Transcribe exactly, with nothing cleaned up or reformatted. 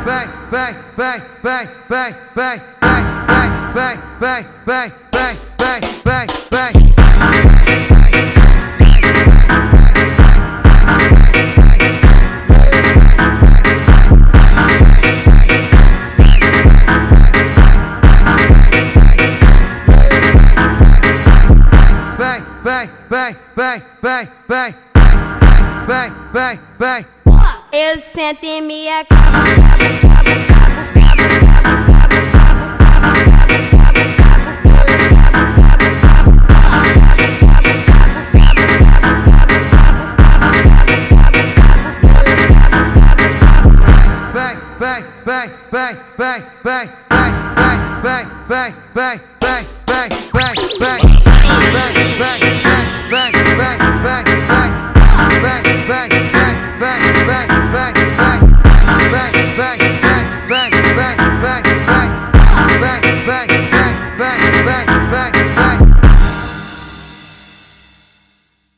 bang, bang, bang, bang, bang, bang, bang, bang, bang, bang, bang, bang, bang, bang. Bang, bang, bang, bang, bang, bang, bang, bang, bang. Eu sento em minha cama. Bang, bang, bang, bang, bang, bang, bang, bang, bang, bang, bang, bang, bang, bang, bang, bang, bang.